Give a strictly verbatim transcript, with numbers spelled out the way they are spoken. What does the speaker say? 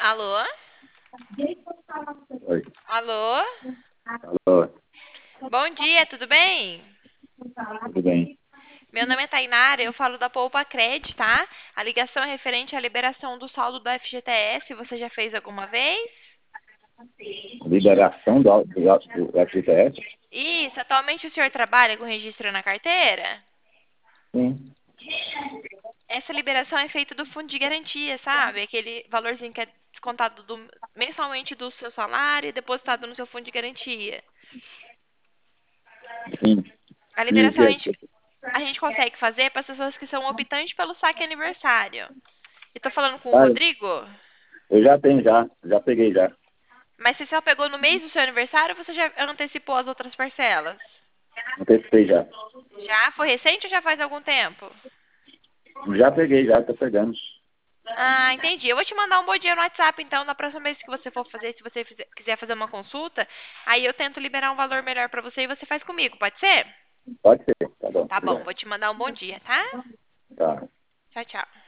Alô? Oi. Alô? Alô, Bom dia, tudo bem? tudo bem? Meu nome é Tainara, eu falo da Poupa Cred, tá? A ligação é referente à liberação do saldo do F G T S. Você já fez alguma vez? Liberação do, do, do F G T S? Isso, atualmente o senhor trabalha com registro na carteira? Sim. Essa liberação é feita do fundo de garantia, sabe? Aquele valorzinho que é descontado do- mensalmente do seu salário e depositado no seu fundo de garantia. Sim. A E o liberação que a é gente, que a gente consegue fazer para as pessoas que são optantes pelo saque aniversário. Eu tô falando com o ah, Rodrigo? eu já tenho já, já peguei já. Mas você só pegou no mês do seu aniversário ou você já antecipou as outras parcelas? Antecipei já. Já? Foi recente ou já faz algum tempo? Já peguei já, tô pegando. Ah, entendi. Eu vou te mandar um bom dia no WhatsApp, então, na próxima vez que você for fazer, se você fizer- quiser fazer uma consulta, aí eu tento liberar um valor melhor pra você e você faz comigo, pode ser? Pode ser, tá bom. Tá bom, Obrigado. vou te mandar um bom dia, tá? Tá. Tchau, tchau.